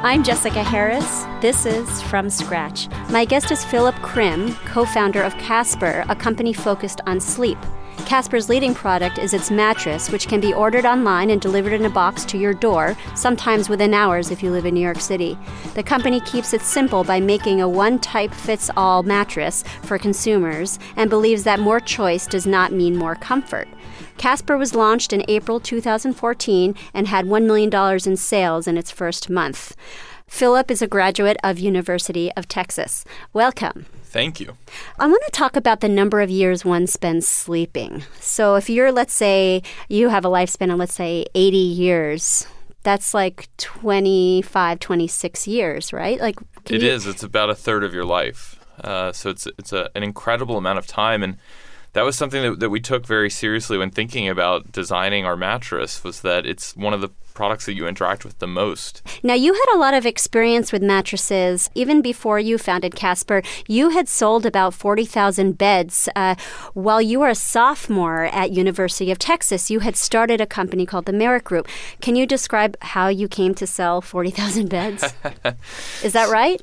I'm Jessica Harris. This is From Scratch. My guest is Philip Krim, co-founder of Casper, a company focused on sleep. Casper's leading product is its mattress, which can be ordered online and delivered in a box to your door, sometimes within hours if you live in New York City. The company keeps it simple by making a one-type-fits-all mattress for consumers and believes that more choice does not mean more comfort. Casper was launched in April 2014 and had $1 million in sales in its first month. Philip is a graduate of University of Texas. Welcome. Thank you. I want to talk about the number of years one spends sleeping. So if you're, let's say, you have a lifespan of, let's say, 80 years, that's like 25, 26 years, right? It is. It's about a third of your life. So it's an incredible amount of time. And that was something that we took very seriously when thinking about designing our mattress, was that it's one of the products that you interact with the most. Now, you had a lot of experience with mattresses. Even before you founded Casper, you had sold about 40,000 beds. While you were a sophomore at University of Texas, you had started a company called the Merrick Group. Can you describe how you came to sell 40,000 beds? Is that right?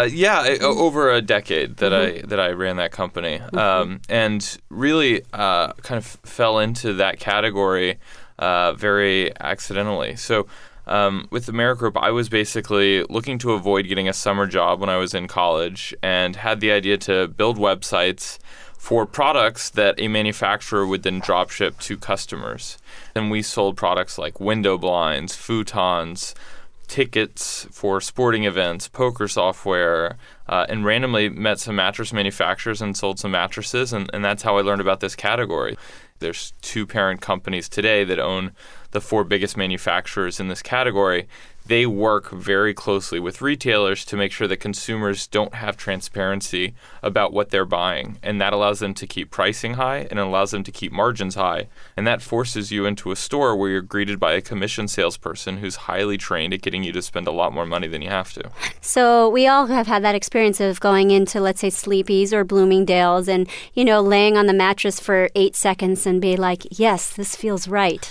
Over a decade that I ran that company. And really kind of fell into that category very accidentally. So with the Merrick Group, I was basically looking to avoid getting a summer job when I was in college and had the idea to build websites for products that a manufacturer would then drop ship to customers. And we sold products like window blinds, futons, tickets for sporting events, poker software, and randomly met some mattress manufacturers and sold some mattresses, and that's how I learned about this category. There's two parent companies today that own the four biggest manufacturers in this category. They work very closely with retailers to make sure that consumers don't have transparency about what they're buying. And that allows them to keep pricing high and it allows them to keep margins high. And that forces you into a store where you're greeted by a commission salesperson who's highly trained at getting you to spend a lot more money than you have to. So we all have had that experience of going into, let's say, Sleepy's or Bloomingdale's and, laying on the mattress for 8 seconds and be like, yes, this feels right.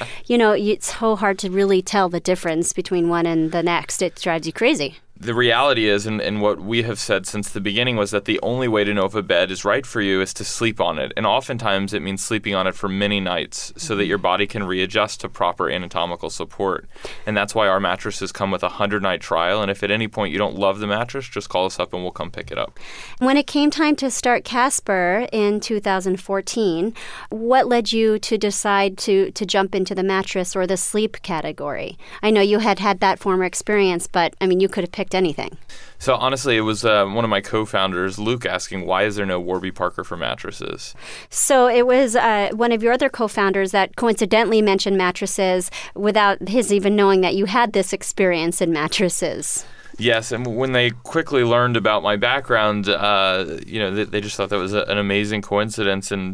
It's so hard to really tell the difference between one and the next. It drives you crazy. The reality is, and what we have said since the beginning, was that the only way to know if a bed is right for you is to sleep on it. And oftentimes it means sleeping on it for many nights so that your body can readjust to proper anatomical support. And that's why our mattresses come with a 100-night trial. And if at any point you don't love the mattress, just call us up and we'll come pick it up. When it came time to start Casper in 2014, what led you to decide to jump into the mattress or the sleep category? I know you had that former experience, but you could have picked anything. So honestly, it was one of my co-founders, Luke, asking, why is there no Warby Parker for mattresses? So it was one of your other co-founders that coincidentally mentioned mattresses without his even knowing that you had this experience in mattresses. Yes, and when they quickly learned about my background, they just thought that was an amazing coincidence, and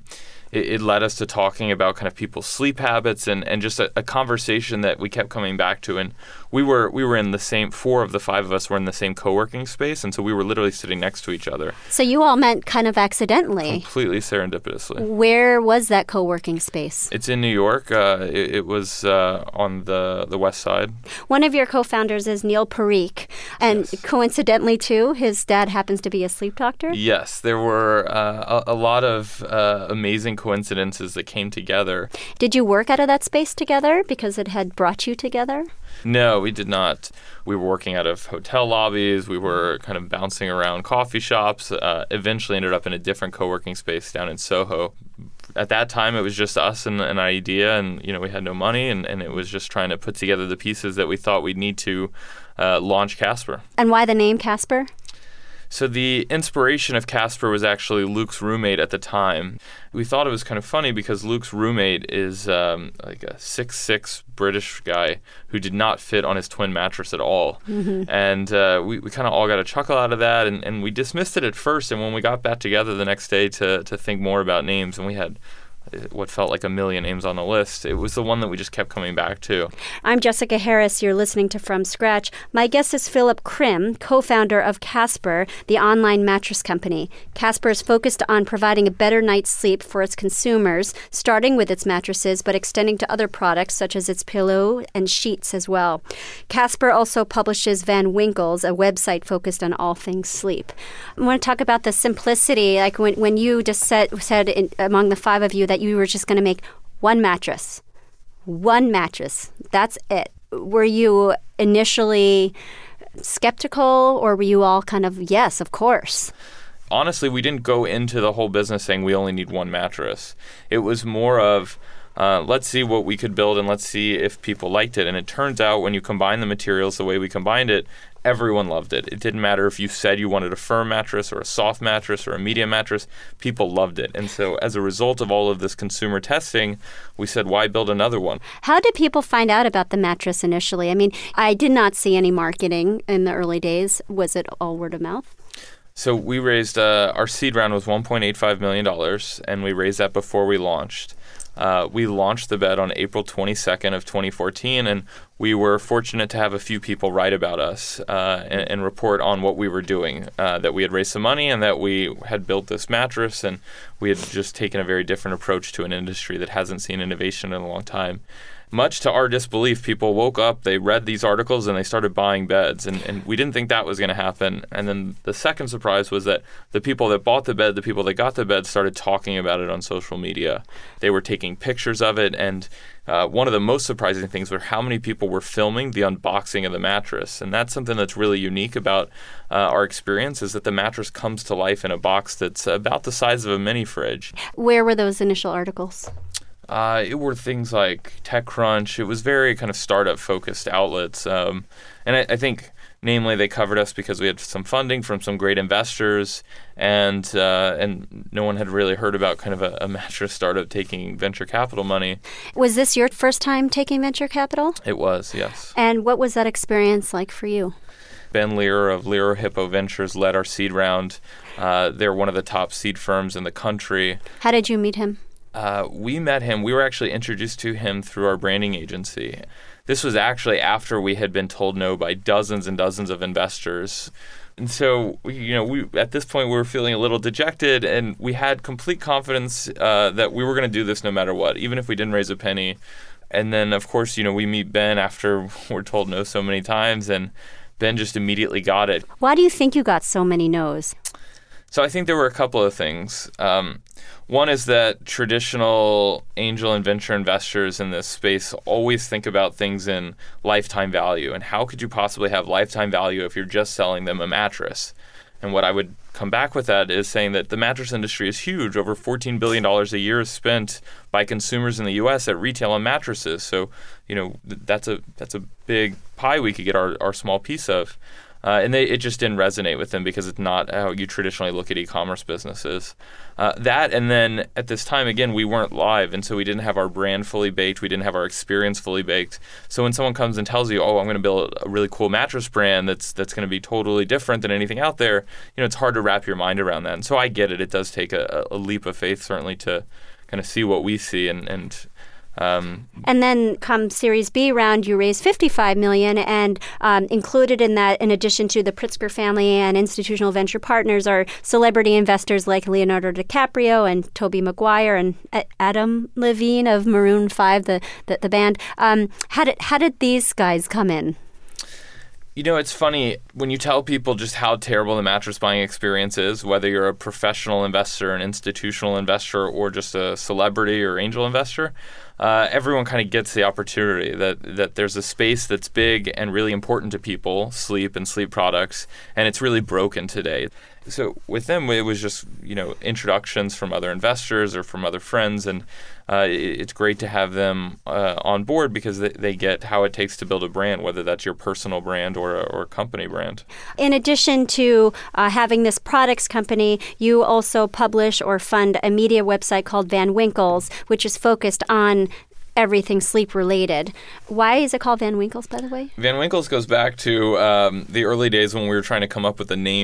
it led us to talking about kind of people's sleep habits and just a conversation that we kept coming back to. And we were in the same, 4 of the 5 of us were in the same co-working space, and so we were literally sitting next to each other. So you all met kind of accidentally. Completely serendipitously. Where was that co-working space? It's in New York. It was on the west side. One of your co-founders is Neil Parikh, and yes. Coincidentally too, his dad happens to be a sleep doctor? Yes, there were a lot of amazing coincidences that came together. Did you work out of that space together because it had brought you together? No, we did not. We were working out of hotel lobbies. We were kind of bouncing around coffee shops. Eventually ended up in a different co-working space down in Soho. At that time, it was just us and an idea, and we had no money, and it was just trying to put together the pieces that we thought we'd need to launch Casper. And why the name Casper? So the inspiration of Casper was actually Luke's roommate at the time. We thought it was kind of funny because Luke's roommate is like a 6'6" British guy who did not fit on his twin mattress at all. Mm-hmm. And we kind of all got a chuckle out of that, and we dismissed it at first. And when we got back together the next day to think more about names, and we had what felt like a million names on the list. It was the one that we just kept coming back to. I'm Jessica Harris. You're listening to From Scratch. My guest is Philip Krim, co-founder of Casper, the online mattress company. Casper is focused on providing a better night's sleep for its consumers, starting with its mattresses, but extending to other products such as its pillow and sheets as well. Casper also publishes Van Winkles, a website focused on all things sleep. I want to talk about the simplicity, like when you just said among the five of you that you were just going to make one mattress. That's it. Were you initially skeptical, or were you all kind of, yes, of course? Honestly, we didn't go into the whole business saying we only need one mattress. It was more of, let's see what we could build and let's see if people liked it. And it turns out when you combine the materials the way we combined it, everyone loved it. It didn't matter if you said you wanted a firm mattress or a soft mattress or a medium mattress. People loved it. And so as a result of all of this consumer testing, we said, why build another one? How did people find out about the mattress initially? I mean, I did not see any marketing in the early days. Was it all word of mouth? So we raised, our seed round was $1.85 million, and we raised that before we launched. We launched the bed on April 22nd of 2014, and we were fortunate to have a few people write about us and report on what we were doing, that we had raised some money and that we had built this mattress, and we had just taken a very different approach to an industry that hasn't seen innovation in a long time. Much to our disbelief, people woke up, they read these articles, and they started buying beds. And we didn't think that was going to happen. And then the second surprise was that the people that bought the bed, the people that got the bed, started talking about it on social media. They were taking pictures of it. And one of the most surprising things were how many people were filming the unboxing of the mattress. And that's something that's really unique about our experience, is that the mattress comes to life in a box that's about the size of a mini fridge. Where were those initial articles? It were things like TechCrunch. It was very kind of startup-focused outlets. And I think, namely, they covered us because we had some funding from some great investors, and no one had really heard about kind of a mattress startup taking venture capital money. Was this your first time taking venture capital? It was, yes. And what was that experience like for you? Ben Lear of Lear Hippo Ventures led our seed round. They're one of the top seed firms in the country. How did you meet him? We met him. We were actually introduced to him through our branding agency. This was actually after we had been told no by dozens and dozens of investors. And so, we at this point, we were feeling a little dejected, and we had complete confidence that we were going to do this no matter what, even if we didn't raise a penny. And then, of course, we meet Ben after we're told no so many times, and Ben just immediately got it. Why do you think you got so many no's? So I think there were a couple of things. One is that traditional angel and venture investors in this space always think about things in lifetime value. And how could you possibly have lifetime value if you're just selling them a mattress? And what I would come back with that is saying that the mattress industry is huge. Over $14 billion a year is spent by consumers in the U.S. at retail on mattresses. So, that's a big pie we could get our small piece of. And it just didn't resonate with them because it's not how you traditionally look at e-commerce businesses. That, and then at this time, again, we weren't live, and so we didn't have our brand fully baked. We didn't have our experience fully baked. So when someone comes and tells you, oh, I'm going to build a really cool mattress brand that's going to be totally different than anything out there, it's hard to wrap your mind around that. And so I get it. It does take a leap of faith, certainly, to kind of see what we see and then come Series B round, you raised $55 million, and included in that, in addition to the Pritzker family and institutional venture partners, are celebrity investors like Leonardo DiCaprio and Tobey Maguire and Adam Levine of Maroon 5, the band. How did these guys come in? It's funny when you tell people just how terrible the mattress buying experience is, whether you're a professional investor, an institutional investor, or just a celebrity or angel investor. Everyone kind of gets the opportunity that there's a space that's big and really important to people, sleep and sleep products, and it's really broken today. So with them, it was just, introductions from other investors or from other friends, and it's great to have them on board because they get how it takes to build a brand, whether that's your personal brand or a company brand. In addition to having this products company, you also publish or fund a media website called Van Winkles, which is focused on everything sleep related. Why is it called Van Winkles, by the way? Van Winkles goes back to the early days when we were trying to come up with a name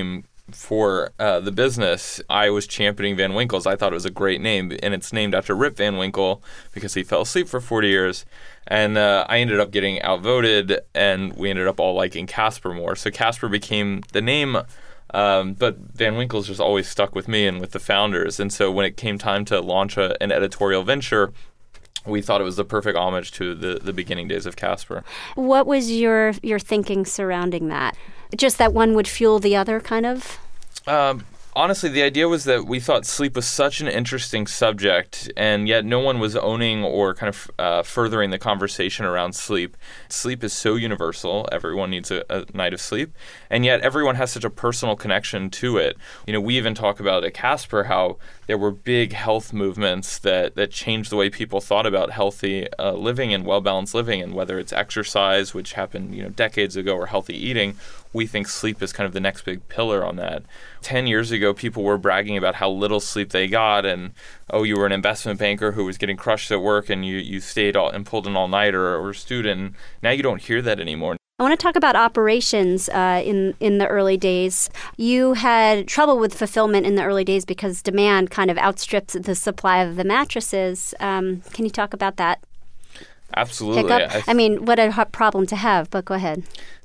for the business, I was championing Van Winkle's. I thought it was a great name, and it's named after Rip Van Winkle because he fell asleep for 40 years. And I ended up getting outvoted, and we ended up all liking Casper more. So Casper became the name, but Van Winkle's just always stuck with me and with the founders. And so when it came time to launch an editorial venture, we thought it was the perfect homage to the beginning days of Casper. What was your thinking surrounding that? Just that one would fuel the other, kind of? Honestly, the idea was that we thought sleep was such an interesting subject, and yet no one was owning or kind of furthering the conversation around sleep. Sleep is so universal. Everyone needs a night of sleep, and yet everyone has such a personal connection to it. We even talk about at Casper how there were big health movements that changed the way people thought about healthy living and well-balanced living, and whether it's exercise, which happened decades ago, or healthy eating. We think sleep is kind of the next big pillar on that. 10 years ago, people were bragging about how little sleep they got, and, you were an investment banker who was getting crushed at work, and you stayed and pulled an all-nighter, or a student. Now you don't hear that anymore. I want to talk about operations in the early days. You had trouble with fulfillment in the early days because demand kind of outstripped the supply of the mattresses. Can you talk about that? Absolutely. What a problem to have, but go ahead.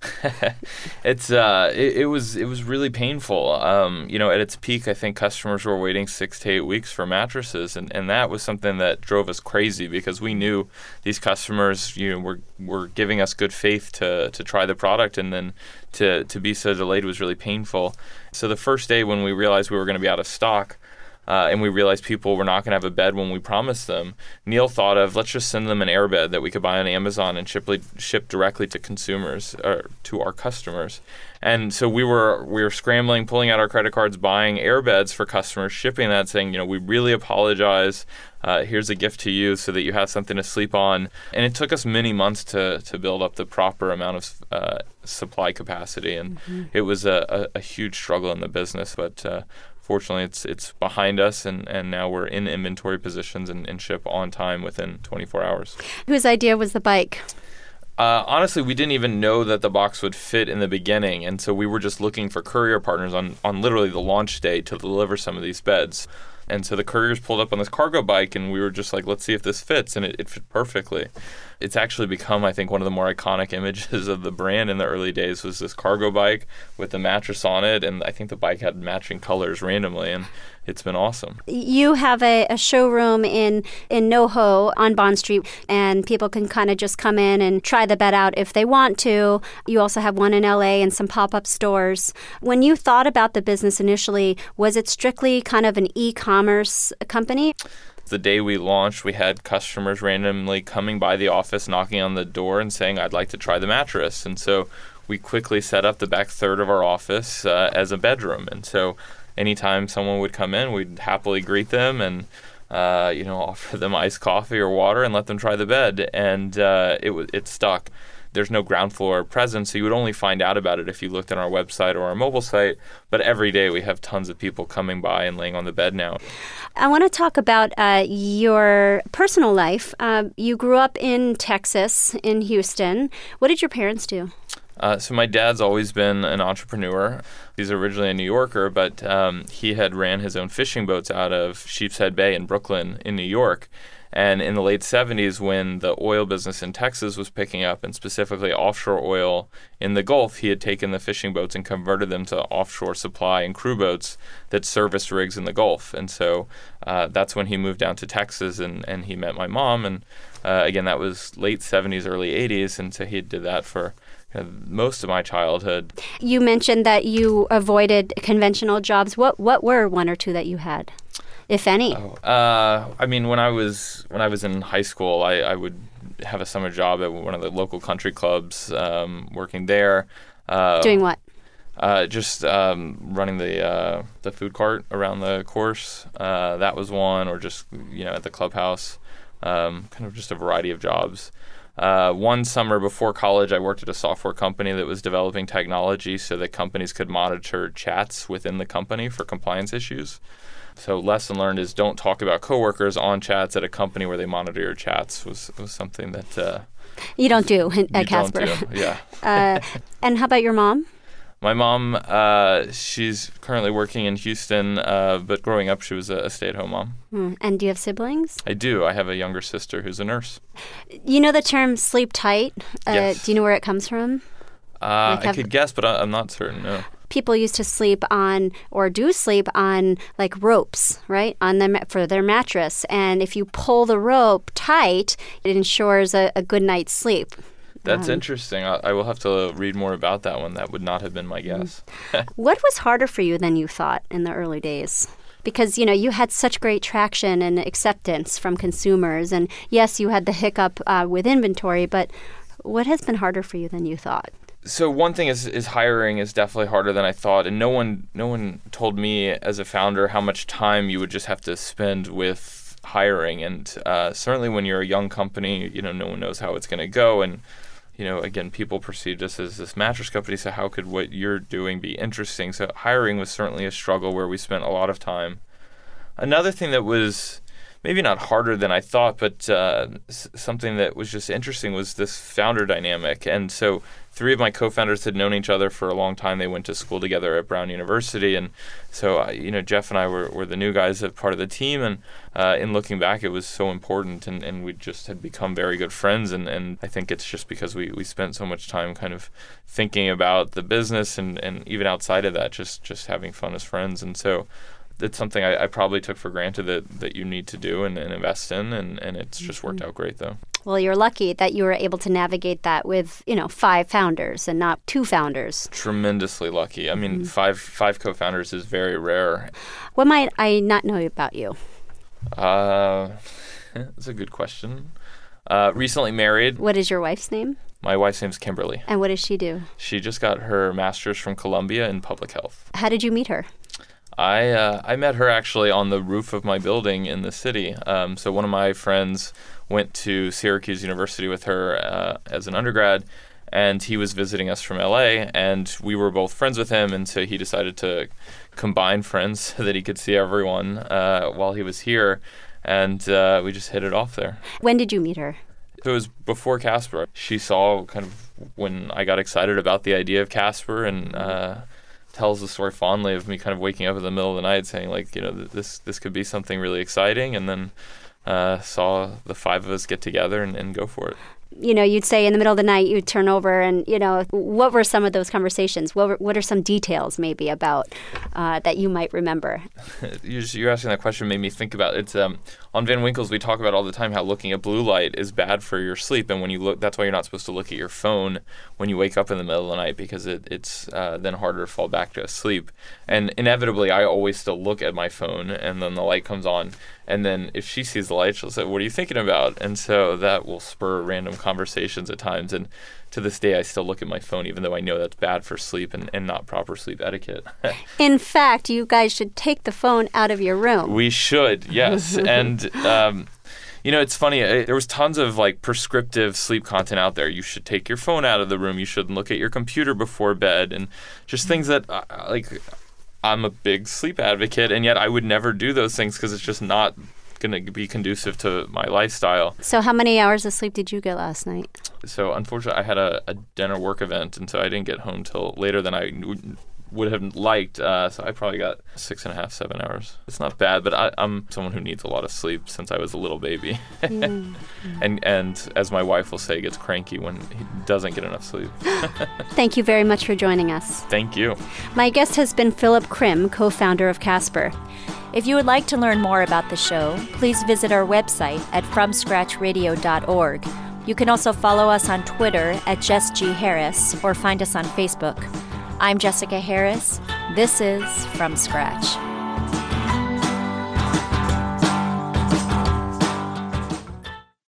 It was really painful. At its peak, I think customers were waiting 6 to 8 weeks for mattresses, and that was something that drove us crazy because we knew these customers, were giving us good faith to try the product, and then to be so delayed was really painful. So the first day when we realized we were going to be out of stock, and we realized people were not going to have a bed when we promised them, Neil thought of, let's just send them an airbed that we could buy on Amazon and ship directly to consumers, or to our customers. And so we were scrambling, pulling out our credit cards, buying airbeds for customers, shipping that, saying, we really apologize. Here's a gift to you so that you have something to sleep on. And it took us many months to build up the proper amount of supply capacity. And it was a huge struggle in the business, but fortunately, it's behind us, and now we're in inventory positions and ship on time within 24 hours. Whose idea was the bike? Honestly, we didn't even know that the box would fit in the beginning, and so we were just looking for courier partners on literally the launch day to deliver some of these beds. And so the couriers pulled up on this cargo bike, and we were just like, let's see if this fits, and it fit perfectly. It's actually become, I think, one of the more iconic images of the brand in the early days was this cargo bike with the mattress on it, and I think the bike had matching colors randomly, and it's been awesome. You have a showroom in NoHo on Bond Street, and people can kind of just come in and try the bed out if they want to. You also have one in LA and some pop-up stores. When you thought about the business initially, was it strictly kind of an e-commerce company? The day we launched, we had customers randomly coming by the office, knocking on the door and saying, I'd like to try the mattress. And so we quickly set up the back third of our office as a bedroom. And so anytime someone would come in, we'd happily greet them and offer them iced coffee or water and let them try the bed. And it stuck. There's no ground floor presence, so you would only find out about it if you looked on our website or our mobile site. But every day we have tons of people coming by and laying on the bed now. I want to talk about your personal life. You grew up in Texas, in Houston. What did your parents do? So my dad's always been an entrepreneur. He's originally a New Yorker, but he had ran his own fishing boats out of Sheepshead Bay in Brooklyn in New York. And in the late 70s, when the oil business in Texas was picking up, and specifically offshore oil in the Gulf, he had taken the fishing boats and converted them to offshore supply and crew boats that serviced rigs in the Gulf. And so that's when he moved down to Texas, and he met my mom. And again, that was late 70s, early 80s. And so he did that for most of my childhood. You mentioned that you avoided conventional jobs. What were one or two that you had, if any? When I was in high school, I would have a summer job at one of the local country clubs, working there. Doing what? Just running the food cart around the course. That was one, or just at the clubhouse. Kind of just a variety of jobs. One summer before college, I worked at a software company that was developing technology so that companies could monitor chats within the company for compliance issues. So lesson learned is don't talk about coworkers on chats at a company where they monitor your chats was something that you don't do at Casper. Yeah. And how about your mom? My mom, she's currently working in Houston, but growing up, she was a stay-at-home mom. And do you have siblings? I do. I have a younger sister who's a nurse. You know the term sleep tight? Yes. Do you know where it comes from? I could guess, but I'm not certain, no. People used to sleep on, or do sleep on, like ropes, right, on them for their mattress. And if you pull the rope tight, it ensures a good night's sleep. That's interesting. I will have to read more about that one. That would not have been my guess. What was harder for you than you thought in the early days? Because, you had such great traction and acceptance from consumers. And yes, you had the hiccup with inventory, but what has been harder for you than you thought? So one thing is hiring is definitely harder than I thought, and no one told me as a founder how much time you would just have to spend with hiring. And certainly when you're a young company, no one knows how it's going to go. And again, people perceived us as this mattress company, so how could what you're doing be interesting? So hiring was certainly a struggle where we spent a lot of time. Another thing that was maybe not harder than I thought, but something that was just interesting was this founder dynamic. And so 3 of my co-founders had known each other for a long time. They went to school together at Brown University. And so, Jeff and I were the new guys as part of the team. And in looking back, it was so important. And we just had become very good friends. And I think it's just because we spent so much time kind of thinking about the business and even outside of that, just having fun as friends. And so it's something I probably took for granted that you need to do and invest in, and it's just worked out great, though. Well, you're lucky that you were able to navigate that with, 5 founders and not 2 founders. Tremendously lucky. I mean, 5 co-founders is very rare. What might I not know about you? That's a good question. Recently married. What is your wife's name? My wife's name's Kimberly. And what does she do? She just got her master's from Columbia in public health. How did you meet her? I met her actually on the roof of my building in the city. So one of my friends went to Syracuse University with her as an undergrad, and he was visiting us from LA, and we were both friends with him, and so he decided to combine friends so that he could see everyone while he was here, and we just hit it off there. When did you meet her? So it was before Casper. She saw kind of when I got excited about the idea of Casper, and tells the story fondly of me kind of waking up in the middle of the night saying, like, this could be something really exciting, and then saw the 5 of us get together and go for it. You'd say in the middle of the night, you'd turn over and, what were some of those conversations? What are some details maybe about that you might remember? You're asking that question made me think about it. It's on Van Winkle's, we talk about all the time how looking at blue light is bad for your sleep. And when you look, that's why you're not supposed to look at your phone when you wake up in the middle of the night, because it's then harder to fall back to sleep. And inevitably, I always still look at my phone, and then the light comes on. And then if she sees the light, she'll say, "What are you thinking about?" And so that will spur random conversations at times. And to this day, I still look at my phone, even though I know that's bad for sleep and not proper sleep etiquette. In fact, you guys should take the phone out of your room. We should, yes. And, it's funny. There was tons of prescriptive sleep content out there. You should take your phone out of the room. You shouldn't look at your computer before bed. And just things that, I'm a big sleep advocate, and yet I would never do those things because it's just not going to be conducive to my lifestyle. So how many hours of sleep did you get last night? So unfortunately, I had a dinner work event, and so I didn't get home till later than I would have liked. So I probably got 6.5, 7 hours. It's not bad, but I'm someone who needs a lot of sleep since I was a little baby. And as my wife will say, gets cranky when he doesn't get enough sleep. Thank you very much for joining us. Thank you. My guest has been Philip Krim, co-founder of Casper. If you would like to learn more about the show, please visit our website at FromScratchRadio.org. You can also follow us on Twitter at Jess G. Harris or find us on Facebook. I'm Jessica Harris. This is From Scratch.